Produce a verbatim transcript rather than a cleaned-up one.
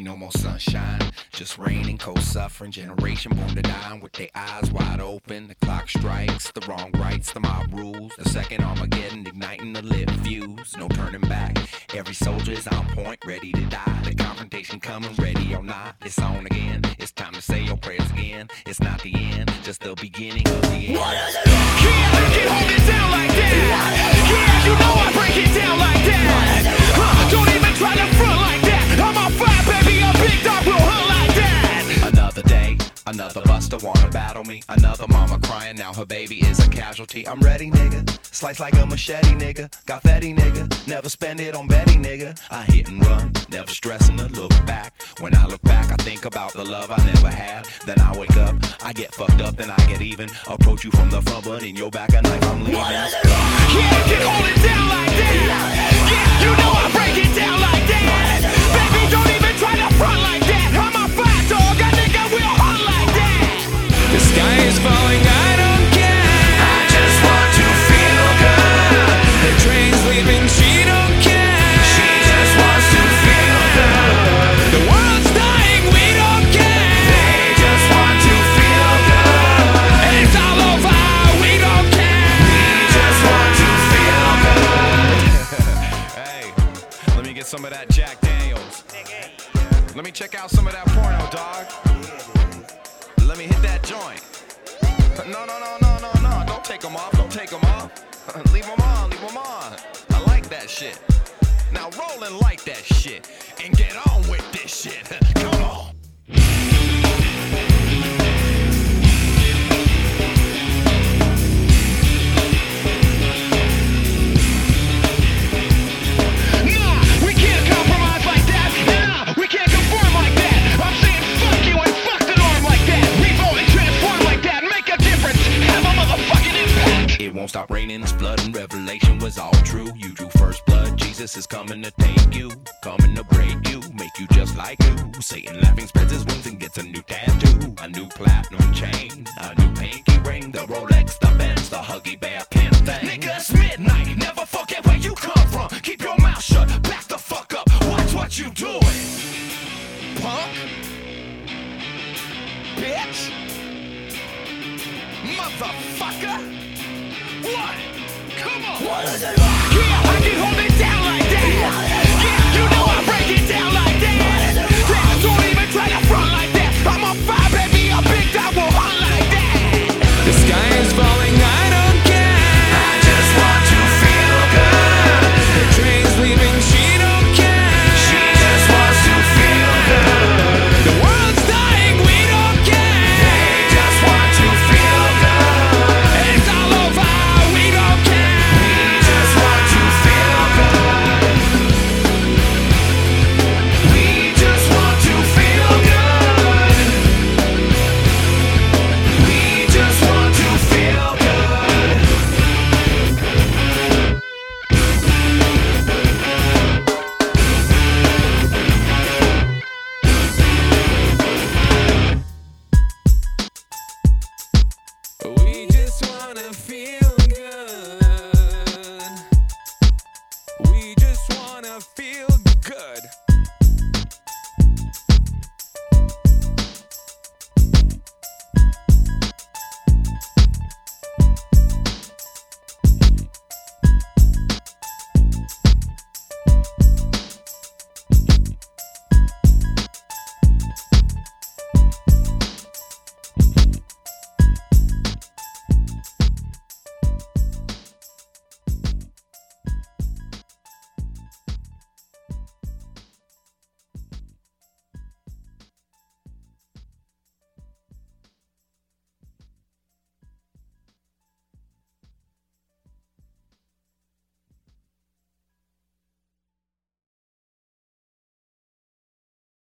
ain't no more sunshine, just rain and cold suffering. Generation born to die with their eyes wide open. The clock strikes, the wrong rights, the mob rules. The second Armageddon igniting the lit fuse. No turning back, every soldier is on point, ready to die. The confrontation coming, ready or not, it's on again. It's time to say your prayers again. It's not the end, just the beginning of the end. What is it? Can't make it hold it down like that. Yeah, you know I break it down like that. Huh, don't even try to front like that. I'm on fire, baby, a big dog will hunt like that. Another day, another buster wanna battle me. Another mama crying, now her baby is a casualty. I'm ready, nigga. Slice like a machete, nigga. Got fatty, nigga. Never spend it on Betty, nigga. I hit and run, never stressing to look back. When I look back, I think about the love I never had. Then I wake up, I get fucked up, then I get even. Approach you from the front, but in your back, I knife, I'm leaving. Yeah, can hold it down like that. Yeah, you know I break it down like that. Baby, don't even try to front like that. I'm a fire dog, a nigga will hunt like that. The sky is falling, I don't care. I just want to feel good. The train's leaving, she don't care. She just wants to feel good. The world's dying, we don't care. They just want to feel good. And it's all over, we don't care. We just want to feel good. Hey, let me get some of that Jack Daniels. Let me check out some of that porno, dog. Let me hit that joint. No, no, no, no, no, no. Don't take them off. Don't take them off. Leave them on. Leave them on. I like that shit. Now roll and like that shit. And get on with this shit. Come on. Nah, we can't compromise like that. Nah, we can't conform like that. I'm saying fuck you and fuck the norm like that. Revolt and transform like that. Make a difference. Have a motherfucking impact. It won't stop raining, it's blood and revelation was all true. You drew first blood, Jesus is coming to take you. Coming to break you, make you just like you. Satan laughing spreads his wings and gets a new tattoo. A new platinum chain, a new pinky ring. The Rolex, the Benz, the Huggy Bear pin thing. Nigga, it's midnight. Never forget where you come from. Keep your mouth shut. Back the fuck up. Watch what you doing. Punk. Bitch. Motherfucker. What? Come on. What is it? Yeah, I can hold it down like that. Yeah, you know I break it down like that. Yeah, don't even try to front like that. I'm on fire, baby. A big dog will hunt like that. The sky